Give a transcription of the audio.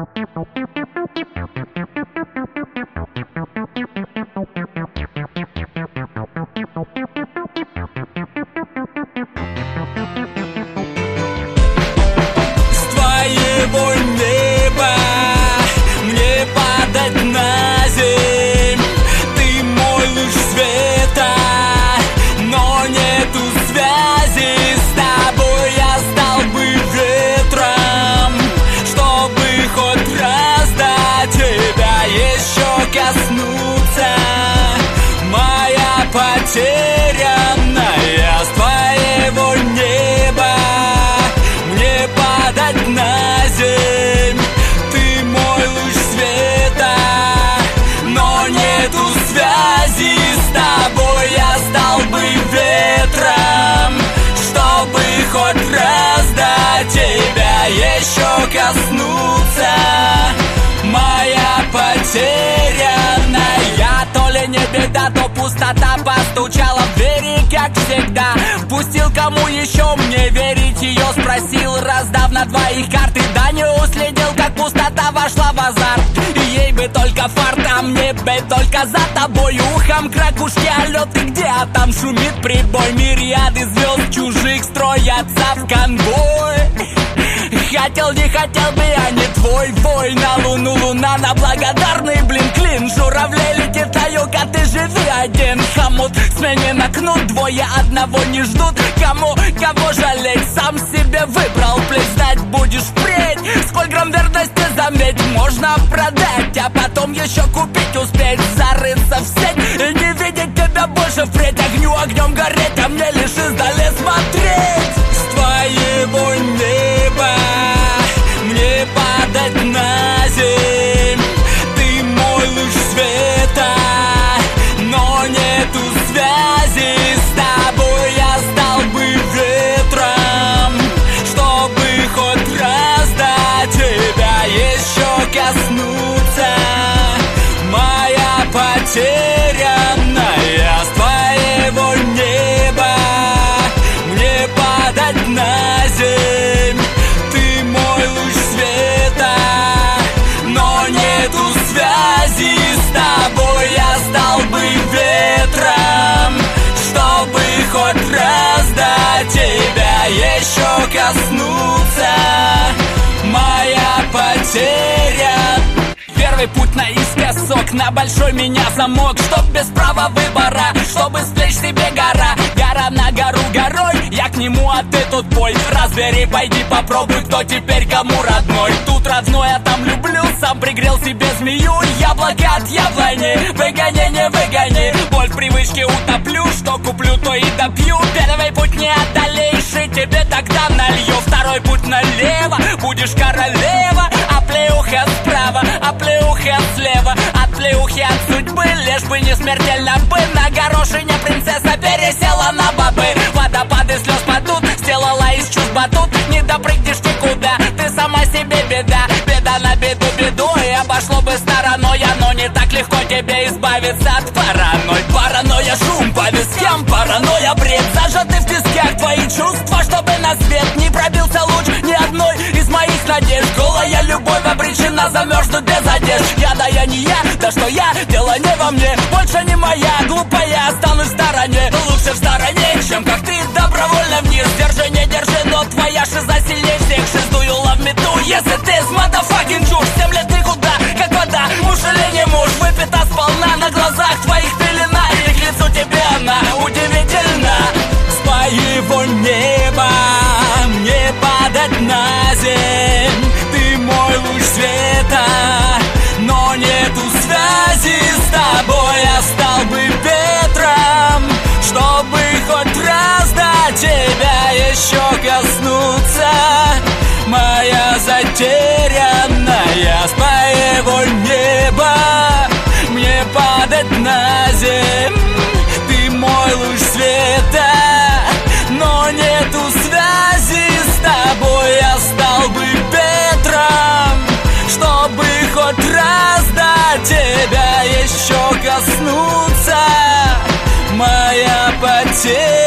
твоего неба мне падать на земь. Ты мой луч света, но нету связи с тобой. Я стал бы ветром, чтобы хоть раз до тебя еще коснуться. Моя потерянная, с твоего неба мне падать на земь. Ты мой луч света, но нету связи с тобой. Я стал бы ветром, чтобы хоть раз до тебя еще коснуться. Моя потерянная, то ли не беда, то пустота постучала в двери, как всегда. Впустил кому еще мне верить, ее спросил, раздав на двоих карты. Да не уследил, как пустота вошла в азарт. И ей бы только фарт, а мне бы только за тобой. Ухом к ракушке, алло, ты где? А там шумит прибой, мириады звезд чужих строятся в конвой. Хотел, не хотел бы, я не твой вой. На луну луна, на благодарный, блин, клин. Журавлей летит на юг, а ты живи один. Хомут сменен на кнут, двое одного не ждут. Кому, кого жалеть, сам себе выбрал плеть. Знать будешь впредь, сколь грамм верности, заметь, можно продать, а потом еще купить успеть. Зарыться в сеть и не видеть тебя больше впредь. Огню огнем гореть, а мне лишь издали смотреть. С твоего неба мне падать на земь. Ты мой луч света, но нету связи с тобой. Я стал бы ветром, чтобы хоть раз до тебя еще коснуться. Моя потерянная, с твоего неба мне падать на земь. Ты мой луч света, но нету связи с тобой. Я стал бы ветром, чтобы хоть раз до тебя еще коснуться. Моя потеря. Первый путь наискосок, на большой меня замок. Чтоб без права выбора, чтобы с плеч себе гора. Гора на гору горой, я к нему, а ты тут пой. Разбери, пойди попробуй, кто теперь кому родной. Тут родной, а там люблю, сам пригрел себе змею. Яблоко от яблони, выгони, не выгони. Боль в привычке утоплю, что куплю, то и допью. Первый путь не одолейший, тебе тогда налью. Второй путь налево, будешь королева. А плеуха справа, а плеуха слева. От плеухи от судьбы, лишь бы не смертельно бы. На горошине принцесса пересела на бобы. Водопады слез падут, сделала из чувств батут. Не допрыгнешь никуда, ты сама себе беда. Беда на беду беду, и обошло бы стороной. Но не так легко тебе избавиться от паранойи. Паранойя шум по вискам, паранойя бред. Зажаты в тисках твои чувства, чтобы на свет не пробился луч ни одной из моих надежд. Голая любовь обречена замерзнуть без одежд. Я не я, да что я, дело не во мне. Больше не моя, глупая, останусь в стороне. Лучше в стороне, чем как ты добровольно вниз. Держи, не держи, но твоя шиза сильнее всех. Шестую love me too, если ты с motherfucking чушь. 7 лет ты куда, как вода, муж или не муж. Выпита сполна, на глазах твоих пелена. И к лицу тебе она удивительна. С твоего неба мне падать на земь. Ты мой луч света, но нету связи с тобой. Я стал бы ветром, чтобы хоть раз до тебя еще коснуться. Моя затерянная, с твоего неба мне падать на земь. Ты мой луч света, но нету связи с тобой. Я стал бы ветром, чтобы хоть раз до тебя еще коснуться. Моя потеря.